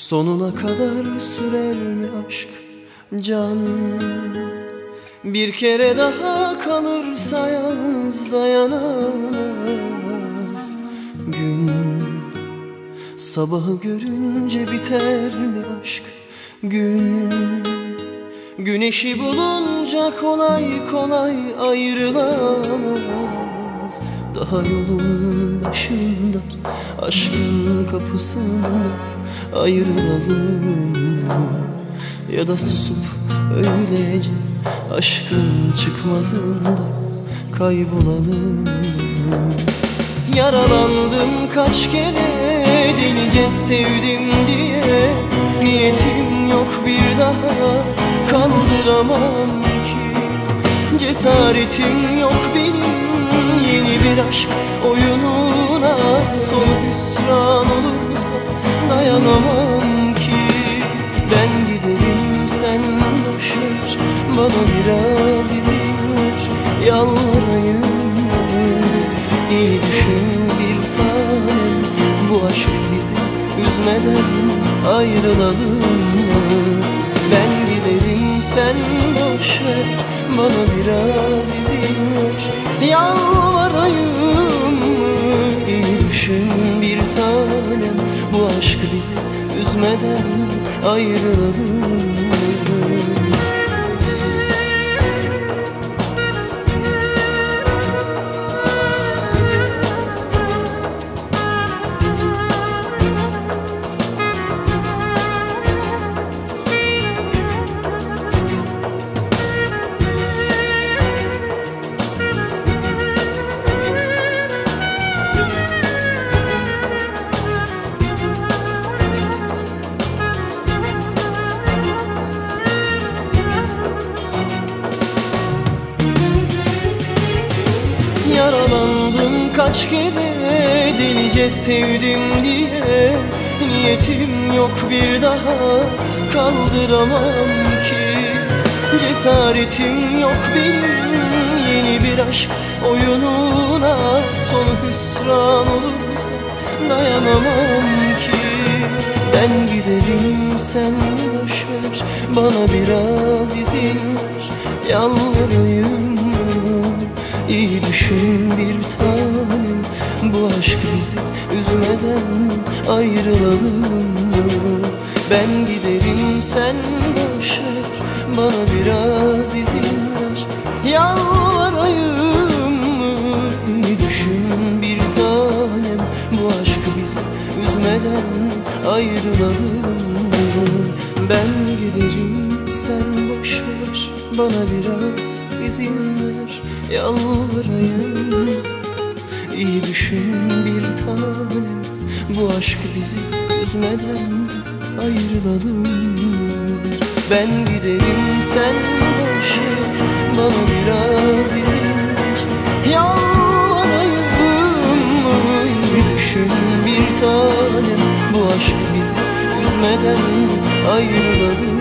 Sonuna kadar sürer mi aşk can? Bir kere daha kalırsa yalnız dayanamaz gün. Sabahı görünce biter mi aşk gün? Güneşi bulunca kolay kolay ayrılamaz. Daha yolun başında, aşkın kapısında ayrılalım. Ya da susup öylece aşkın çıkmazında kaybolalım. Yaralandım kaç kere delice sevdim diye, niyetim yok bir daha kaldıramam ki. Cesaretim yok benim yeni bir aşk oyununa, son hüsran olursa dayanamam ki. Ben giderim sen boşver, bana biraz izin ver, yalvarayım. İyi düşün bir tanem, bu aşk bizi üzmeden ayrılalım. Ben giderim sen boşver, bana biraz izin ver, yalvarayım. İyi düşün bir tanem, bu aşk bizi üzmeden ayrılalım. Yaralandım kaç kere delice sevdim diye, niyetim yok bir daha kaldıramam ki. Cesaretim yok benim yeni bir aşk oyununa, sonu hüsran olursa dayanamam ki. Ben giderim sen boşver, bana biraz izin ver, yalvarayım. İyi düşün bir tanem, bu aşk bizi üzmeden ayrılalım. Ben giderim sen boşver, bana biraz izin ver, yalvarayım. İyi düşün bir tanem, bu aşk bizi üzmeden ayrılalım. Ben giderim sen boşver, bana biraz izin ver, yalvarayım. İyi düşün bir tanem, bu aşk bizi üzmeden ayrılalım. Ben giderim sen boşver, bana biraz izin ver, yalvarayım. İyi düşün bir tanem, bu aşk bizi üzmeden ayrılalım.